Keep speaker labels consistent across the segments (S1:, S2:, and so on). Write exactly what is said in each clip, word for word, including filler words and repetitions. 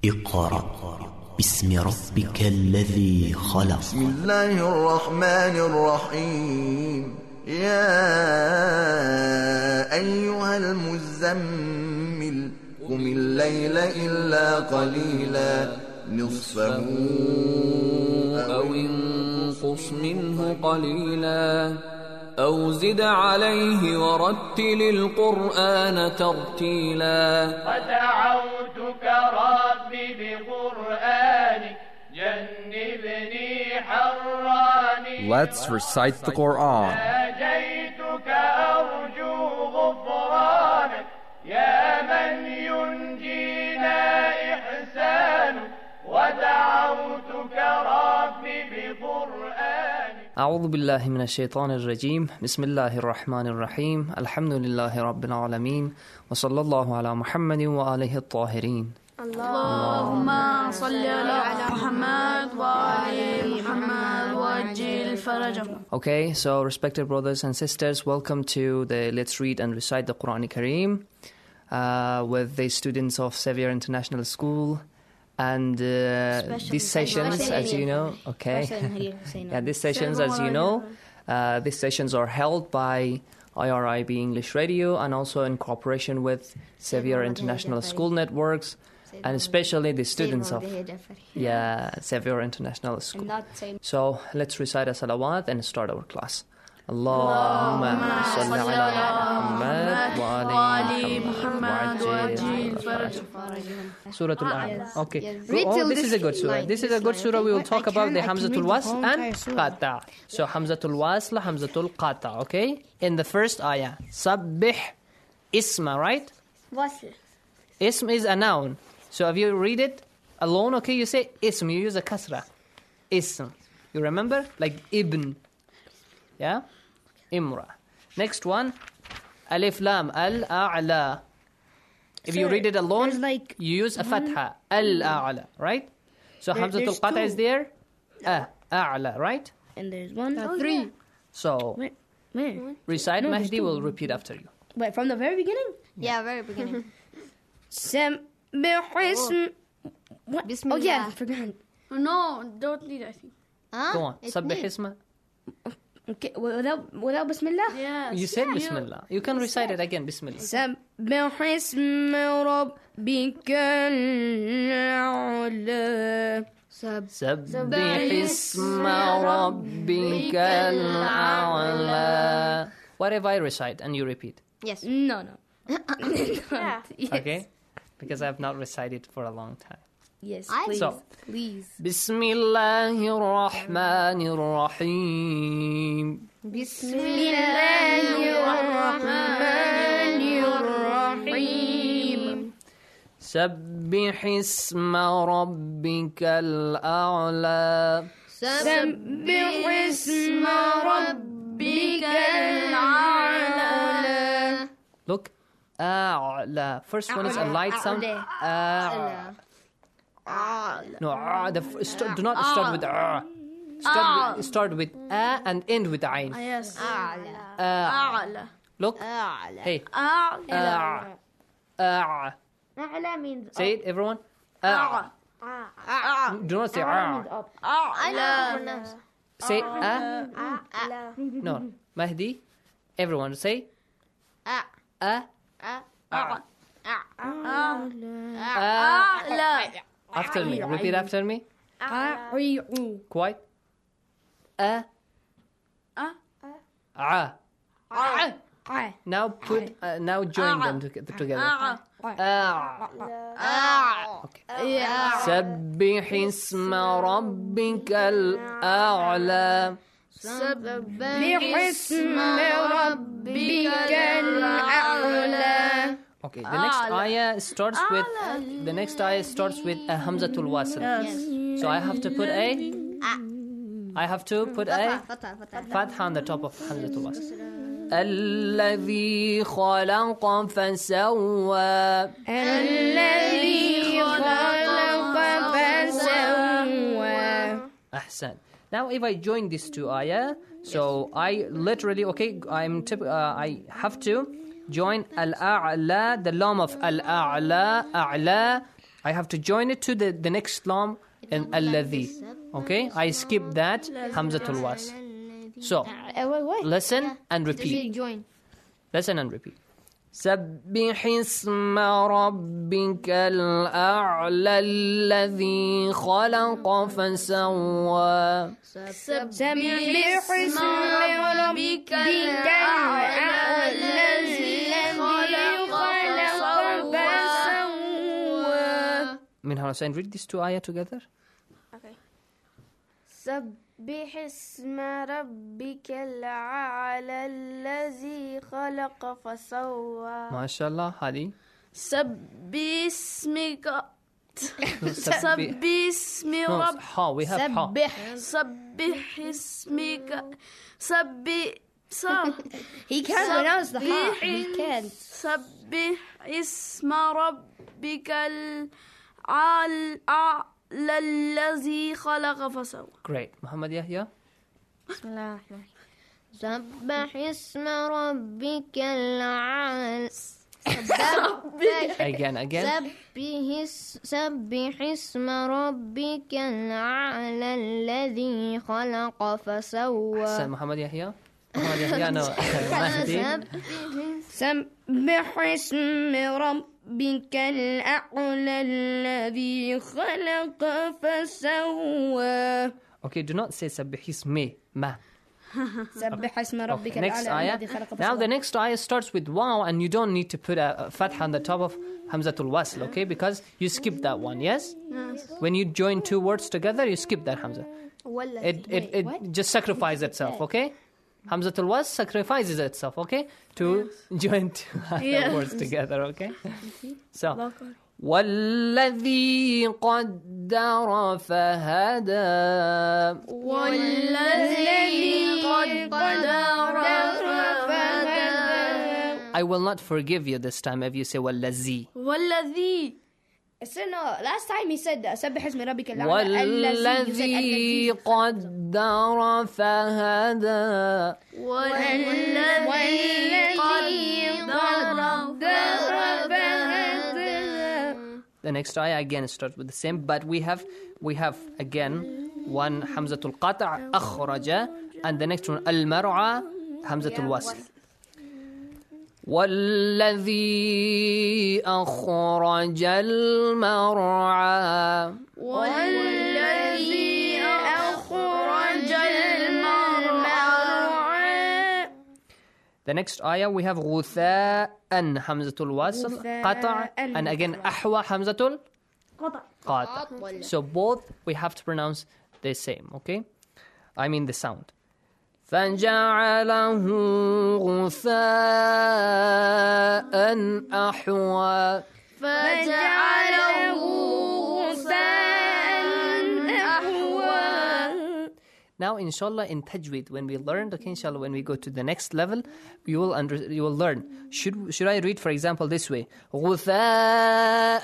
S1: اقرأ باسم ربك الذي خلق.
S2: بسم الله الرحمن الرحيم. يا أيها المزمل قم الليل إلا قليلا نصفه
S3: أو انقص منه قليلا أو زد عليه ورتل القرآن ترتيلا.
S4: ودعوتك ربي بقرآنك جنبني حراني.
S5: Let's recite the Quran.
S4: ناجيتك أرجو غفرانك يا من ينجينا إحسانك. ودعوتك ربي بقرآنك.
S6: أعوذ بالله من الشيطان الرجيم. بسم الله الرحمن الرحيم. الحمد لله رب العالمين وصلى الله على محمد وآله الطاهرين.
S7: اللهم صل على محمد وآل محمد وعجل فرجهم.
S6: Okay, so respected brothers and sisters, welcome to the Let's Read and Recite the Quran Kareem uh, with the students of Xavier International School. And uh, these sessions, as you know, okay, yeah, these sessions, as you know, uh, these sessions are held by I R I B English Radio and also in cooperation with Xavier International School Networks, and especially the students of yeah Xavier International School. So let's recite a salawat and start our class. Allahumma salli ala Muhammad wa ali Muhammad wa'ajil farajahum. Surah Al-A'la. Okay. Oh, this is a good surah. This is a good surah. We will talk about the Hamzatul Wasl and Qata. So Hamzatul Wasl, Hamzatul Qata. Okay. In the first ayah, Sabbih Isma, right?
S7: Wasl.
S6: Ism is a noun. So if you read it alone, okay, you say Ism. You use a kasra. Ism. You remember? Like Ibn. Yeah? Imra. Next one, Alif Lam Al-A'la. If Sir, you read it alone, like you use a fatha. Al-A'la, right? So there, Hamzatul Qata is there. A, A'la, right?
S7: And there's one, uh, three.
S6: So,
S7: where, where?
S6: recite,
S7: no,
S6: Mahdi will repeat after you.
S7: Wait, from the very beginning?
S8: Yeah, very beginning.
S7: Sabbih ism. What? Oh, yeah, I forgot.
S8: Oh, no, don't need anything. Huh?
S6: Go on. Sabbih Isma.
S7: Okay, without, without Bismillah?
S8: Yes.
S6: You said
S8: yeah.
S6: Bismillah. You can recite it again, Bismillah.
S7: Sabbih isma rabbika al-a'la.
S6: Sabbih isma rabbika al-a'la. What if I recite and you repeat?
S8: Yes.
S7: No, no.
S8: Yeah.
S7: Yes.
S6: Okay? Because I have not recited for a long time.
S7: Yes,
S8: I,
S7: please.
S6: So,
S7: please.
S6: Bismillahir Rahmanir Rahim.
S7: Bismillahir Rahmanir Rahim.
S6: Sabbih isma rabbikal a'la.
S7: Sabbih isma rabbikal a'la.
S6: Look, a'la. First one is a light sound. A'la. No, ah, the f- st- do not start with ah. Start with, start with a and end with ayn.
S7: Yes.
S6: A'la. Look. Hey. A'la. A'la.
S7: A'la means
S6: Say it, everyone. A'la. Do not say ah.
S8: I know pronounce.
S6: Say a. No, Mahdi. Everyone say
S8: A.
S6: a.
S8: A.
S6: A. After me. Repeat after me. Quiet. A. A. Now put. Uh, now join them to- together. A. Okay. سبح اسم ربك الأعلى.
S7: سبح اسم ربك الأعلى.
S6: Okay, the next ayah starts with the next ayah starts with a hamzatul wasl. So I have to put a I have to put a fatha on the top of hamzatul wasl. الذي خلق فسوى.
S7: الذي خلق فسوى.
S6: أحسن. Now if I join these two ayah, so I literally okay I'm tip, uh, I have to join al-a'la, the lam of al-a'la, a'la, I have to join it to the, the next lam and alladhi. Okay, I skip that hamzatul wasl. So
S8: Uh, wait, wait.
S6: listen and
S8: Just
S6: repeat.
S8: join.
S6: Listen and repeat. سبح اسم ربك الأعلى الذي خلق فسوى.
S7: سبح اسم ربك الأعلى الذي خلق فسوى.
S6: Minhal Hussain, read these two ayah together.
S7: سبح اسم ربك الأعلى الذي خلق فسوى.
S6: MashaAllah, Hadi.
S7: سبح اسمك
S6: Sabbi-
S7: سبح اسم
S6: No,
S7: رب
S6: ha, we have ha.
S7: سبح اسمك سبح سبح
S8: He can't pronounce the ha. He can't.
S7: سبح اسم ربك الأعلى الذي خلق فسوى.
S6: Great. Muhammad Yahya.
S8: بسم الله الرحمن الرحيم. سبح اسم ربك الأعلى.
S6: Again, again.
S8: سبح اس- سبح اسم ربك الأعلى الذي خلق فسوى.
S6: Hassan, Muhammad Yahya. Muhammad Yahya, no. Mahdi.
S8: سبح اسم ربك الأعلى الذي خلق فسوى.
S6: Okay, do not say sabbih ismi, ma.
S8: سبح اسم ربك
S6: Okay, next
S8: الأعلى
S6: ayah.
S8: الذي خلق فسوى.
S6: Now the next ayah starts with wow, and you don't need to put a, a fatha on the top of hamzatul wasl, okay? Because you skip that one, yes? When you join two words together, you skip that hamza. It it, it just sacrifices itself, okay? Hamzatul wasl sacrifices itself, okay? To join two words together, okay? So, والذي قدر فهدى.
S7: والذي قدر فهدى.
S6: I will not forgive you this time if you say والذي.
S7: والذي
S8: So no, last time he said سبح اسم ربك الأعلى الذي.
S6: والذي قدر فهدى.
S7: والذي قدر
S6: The next ayah again starts with the same, but we have we have again one hamzatul qata' akhraja, and the next one al mar'a hamzatul wasl. والذي أخرج المرعى.
S7: والذي أخرج المرعى.
S6: The next ayah we have غثاء hamzatul wasl qata' and again ahwa hamzatul qata'. So both we have to pronounce the same, okay? I mean the sound. فجعله غثاء أحوى.
S7: فجعله غثاء أحوى.
S6: Now, inshallah, in tajweed, when we learn, okay, inshallah, when we go to the next level, you will under, you will learn. Should should I read, for example, this way? غثاء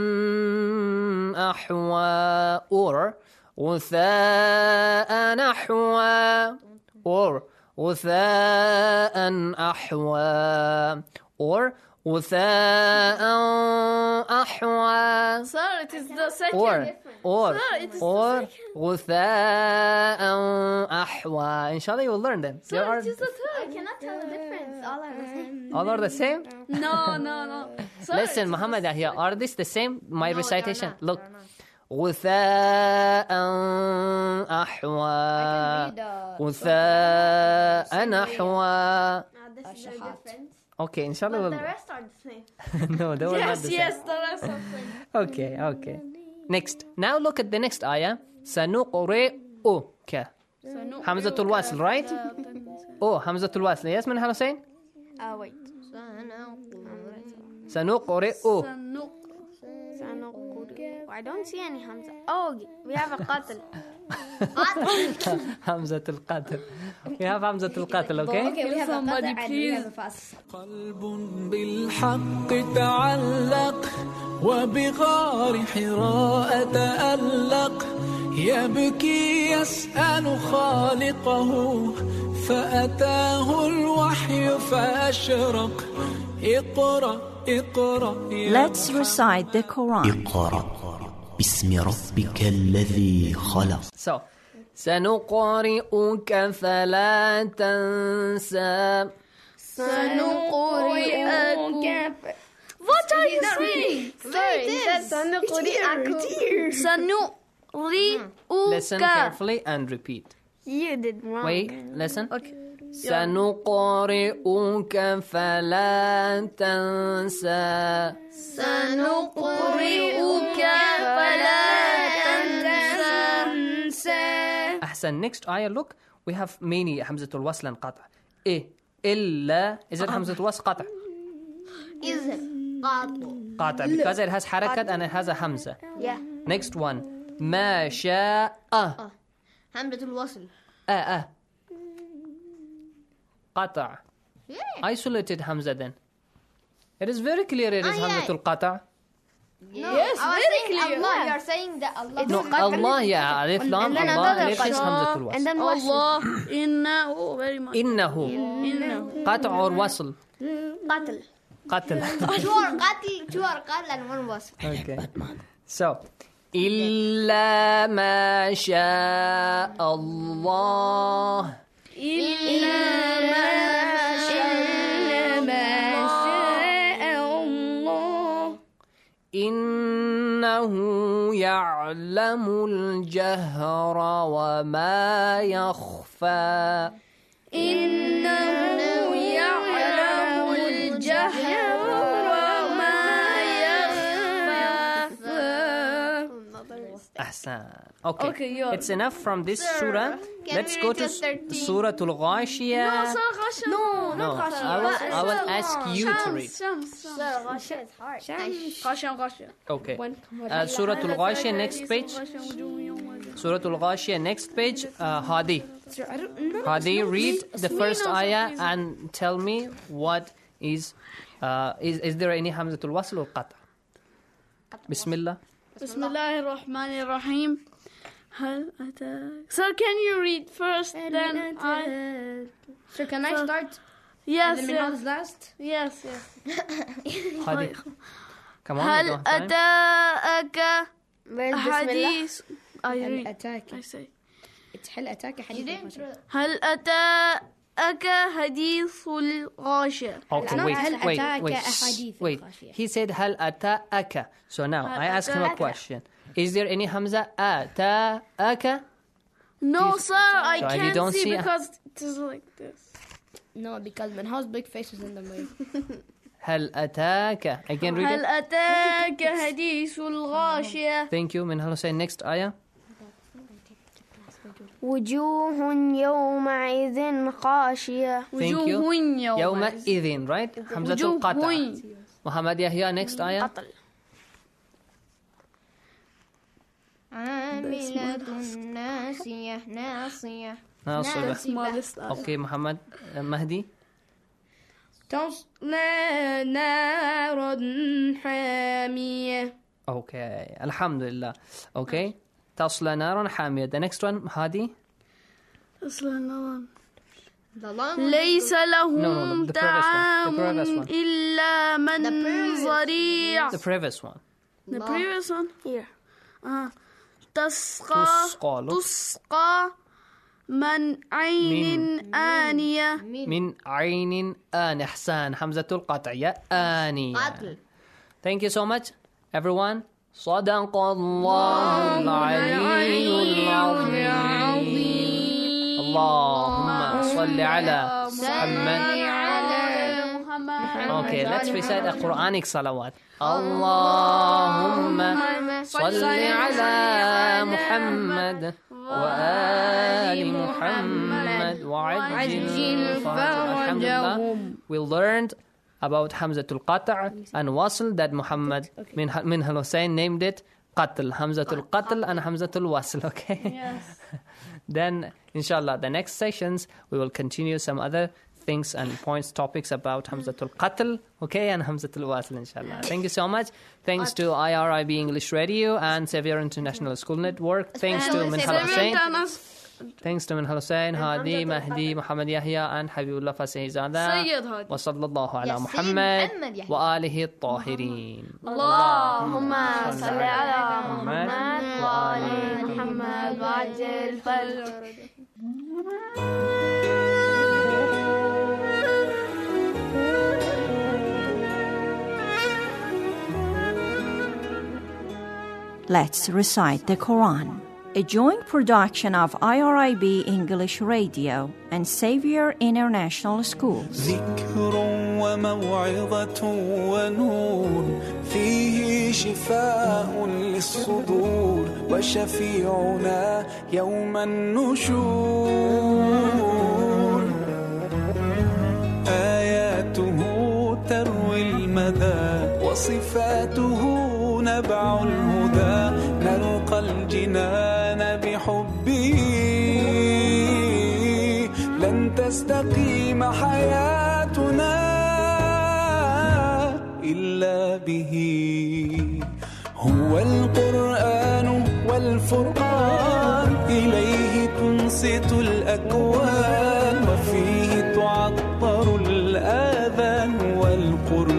S6: أحوى, or غثاء أحوى, or غثاء أحوى, or غثاء أحوى.
S7: Sir, it is the second
S6: or
S7: difference.
S6: or
S7: Sir, it is
S6: or
S7: the second.
S6: غثاء أحوى. Inshallah, you will learn them. There
S7: Sir,
S6: are
S7: it is the third. I cannot tell the difference. All are the same.
S6: all are the same.
S7: No, no, no. Sir,
S6: Listen, Muhammad Yahya, are these the same? My
S8: they're
S6: recitation.
S8: not,
S6: Look.
S8: they're not.
S6: غثاء أحوى.
S8: read, uh,
S6: غثاء أحوى.
S7: this is the difference.
S6: Okay, inshallah.
S7: But
S6: We'll...
S7: the rest are the same.
S6: no, they were not
S7: Yes,
S6: the
S7: yes,
S6: same.
S7: the rest are the same.
S6: Okay, okay. Next. Now look at the next ayah. سنقرئك. Hamzatul wasl, right? Oh, Hamzatul wasl. Yes, Minhal Hussain?
S7: Ah, wait.
S6: سنقرئ.
S7: I don't see any Hamza. Oh, we have a qatil.
S6: Hamzatul qatl. We have Hamzatul qatl, okay?
S8: Okay, we have
S7: Somebody
S8: a qata and we
S7: please.
S8: have a fast.
S9: قلب بالحق تعلق وبغار حراء تألق يبكي يسأل خالقه فأتاه الوحي فأشرق اقرأ اقرأ يا
S10: Let's recite the Quran.
S1: اقرأ باسم ربك الذي خلق.
S6: So, سنقرئك فلا تنسى.
S8: سنقرئك. What are you saying?
S7: Sorry, he said سنقرئك.
S8: سنقرئك.
S6: Listen carefully and repeat.
S7: You did wrong.
S6: Wait, listen.
S8: Okay.
S6: سنقرئك فلا تنسى.
S8: سنقرئك فلا تنسى.
S6: أحسن. Next ayah, look, we have many همزة الوصل انقطع. إيه إلا is it همزة وصل قطع?
S8: Is قاطع.
S6: قاطع because it has حركة and it has a همزة.
S8: Yeah.
S6: Next one. ما شاء.
S8: همزة الوصل.
S6: آه آه. قطع. Isolated همزة then. It is very clear it is همزة القطع.
S8: No, yes, very clear. Allah, you are saying that Allah.
S6: No, Allah, yeah, alif lam, Allah, it is همزة الوصل.
S8: And then
S11: Allah, إنه, very much.
S6: إنه.
S11: إنه.
S6: قطع or وصل.
S8: قتل.
S6: قتل.
S8: Two are قتل, two are قتل and one was.
S6: Okay. So, إلا ما شاء الله.
S8: إلا ما شاء الله.
S6: إنه يعلم الجهر وما يخفى.
S8: إنه يعلم الجهر وما يخفى.
S6: أحسن. Okay.
S11: Okay, yeah.
S6: It's enough from this surah. Let's go to Surah Al-Ghashiyah.
S11: No, Surah Ghashiyah.
S8: No,
S6: No,
S8: not
S6: I will, I will ask you to read.
S11: Shams,
S8: Surah Ghashiyah is hard.
S11: Ghashiyah, Ghashiyah.
S6: Okay. Uh, Surah Al-Ghashiyah, next page. Surah Al-Ghashiyah, next page. Uh, Hadi. Hadi, read the first ayah and tell me what is, uh, is, is there any Hamzatul Wasl or Qata? Bismillah.
S11: بسم الله الرحمن الرحيم. هل أتاك. Sir, can you read first, then I...
S8: So can I start?
S11: Yes,
S8: And then
S11: yes.
S8: Minhal is last?
S11: Yes, yes.
S6: Hadi. Come on.
S11: هل أتاك
S8: Where's Bismillah?
S11: حديث. I read.
S8: أتاك.
S11: I say.
S8: It's هل أتاك حديث.
S11: هل أتاك حديث الغاشية.
S6: Okay,
S8: Not
S6: wait,
S8: هل
S6: wait,
S8: أتاك
S6: wait,
S8: أحاديث
S6: wait.
S8: الغاشية.
S6: He said هل أتاك. So now I ask him a question. Is there any Hamza أتاك?
S11: No, sir, I
S6: So you
S11: can't
S6: don't
S11: see,
S6: see-
S11: because it is like this.
S8: No, because Minhal's big face is in the way.
S6: هل أتاك. Again, read
S11: هل
S6: it.
S11: أتاك حديث الغاشية.
S6: Thank you. Minhal Hussain, next ayah.
S7: وجوه يومئذ خاشية.
S6: Thank you.
S11: وجوه
S6: يومئذ, right? Hamza القطع.
S11: وجوه.
S6: Muhammad Yahya, next ayah.
S8: عاملة ناسية ناصية.
S6: ناصبة. Okay, Muhammad uh, Mahdi.
S8: تصلى نارا حامية.
S6: Okay, Alhamdulillah. Okay. تصلى نارا حامية. The next one, Hadi.
S11: ليس لهم
S6: No, no, no, the previous one. The previous
S11: طعام
S6: one.
S11: إلا من ضريع.
S6: The previous one.
S11: The previous one?
S7: Here.
S11: Uh, تسقى
S6: تسقى, look.
S11: تسقى من عين آنية.
S6: من عين آن. إحسان. حمزة القطع. يا آني. Thank you so much, everyone. صدق الله العلي العظيم. اللهم صل على محمد. Okay, let's recite a Quranic salawat. اللهم صل على محمد وآل محمد وعجل فرجهم. We learned about Hamzatul Qata' and Wasl that Muhammad min Minhal Hussain named it Qatl. Hamzatul Qatl and Hamzatul Wasl, okay?
S11: Yes.
S6: Then, inshallah, the next sessions we will continue some other things and points, topics about Hamzatul Qatl, okay, and Hamzatul Wasl, inshallah. Thank you so much. Thanks to I R I B English Radio and Xavier International School Network. Thanks to Minhal Hussain. Thanks to Min Hussein, Hadi, Mahdi, Muhammad Yahya, and Habibullah Fasih Zada.
S11: Sayyid Hadi.
S6: Wa sallallahu ala Muhammad wa alihi at-tahirin.
S8: Allahumma salli ala Muhammad wa ali Muhammad wa ajil faraj.
S10: Let's recite the Quran. A joint production of I R I B English Radio and Xavier International Schools.
S9: ذكر وموعظة ونور فيه شفاء للصدور وشفيعنا يوم النشور آياته تروي المدى وصفاته نبع الهدى نلقى الجنان بحبه لن تستقيم حياتنا إلا به هو القرآن والفرقان إليه تنصت الأكوان وفيه تعطر الآذان والقرآن